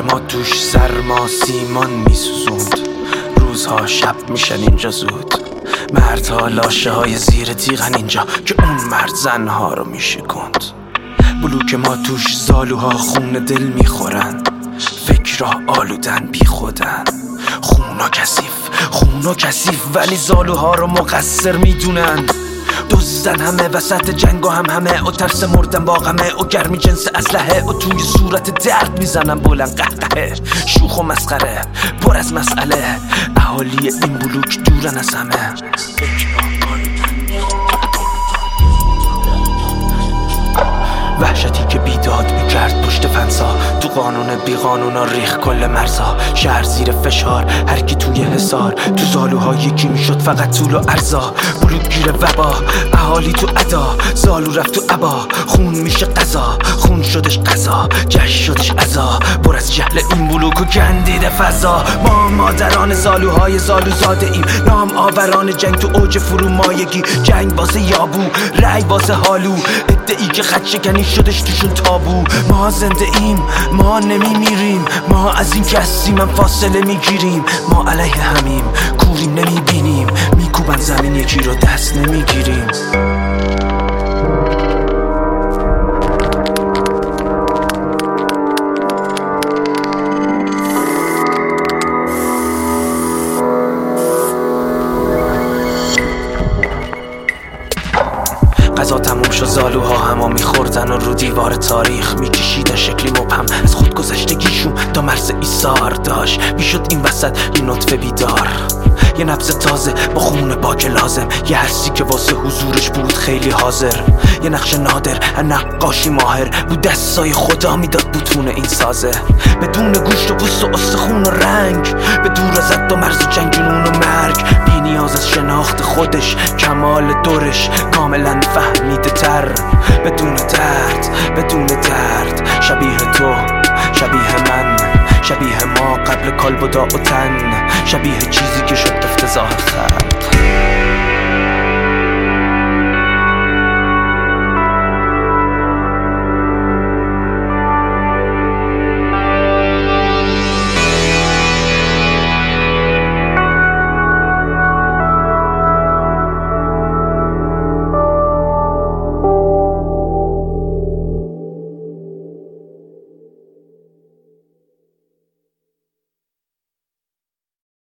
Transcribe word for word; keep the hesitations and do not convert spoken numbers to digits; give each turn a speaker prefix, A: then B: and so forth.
A: ما توش سرما سیمان میسوزوند، روزها شب میشن اینجا زود، مردها لاشه های زیر تیغن اینجا که اون مرد زنها رو میشکند. بلوک ما توش زالوها خون دل میخورن، فکرها آلودن بی خودن، خونا کثیف خونا کثیف ولی زالوها رو مقصر میدونن. دزدن همه وسط جنگ و هم همه و ترس مردن با غمه و گرمی جنس اسلحه و توی صورت درد میزنن بلند قهقهه، شوخ و مسخره پر از مسئله، اهالی این بلوک دورن از همه. وحشتی که بیداد میکرد پشت فنسا، تو قانون بی قانونا ریخ کل مرزا، شهر زیر فشار هر کی توی حصار، تو زالوها یکی میشد فقط طول و عرضا، بلوک گیر وبا اهالی تو ادا، زالو رفت تو عبا، خون میشه قضا، خون شدش قضا، جشن شدش عزا، پر از جهل این بلوک و گندیده فضا. ما مادران زالوهای زالو زاده ایم، نام آوران جنگ تو اوج فرومایگی، جنگ واسه یابو رای واسه حالو، ادعی که خط شکنی شدش توشون تابو. ما زنده ایم ما نمی میریم، ما از این که هستیم فاصله میگیریم، ما علیه همیم کوریم نمی بینیم، میکوبن زمین یکی رو دست نمیگیریم. قضا تموم شد، زالوها همه میخوردن و رو دیوار تاریخ میکشیدن شکلی مبهم از خود گذشتگیشون تا مرز ایثار داشت میشد این وسط یه نطفه بیدار، یه نبض تازه با خون پاک لازم، یه حسی که واسه حضورش بود خیلی حاضر، یه نقش نادر نقاشی ماهر بود، دستای خدا میداد بوتون این سازه، بدون گوشت و پوست و استخون و رنگ، به دور از حد و مرز جنگ جنون و مرگ، بی نیاز از شناخت خودش کمال دورش کاملا فهمیده تر، بدون درد بدون درد، شبیه تو شبیه من شبیه ما قبل کالبدا و تن، شبیه چیزی که شد افتضاح خر.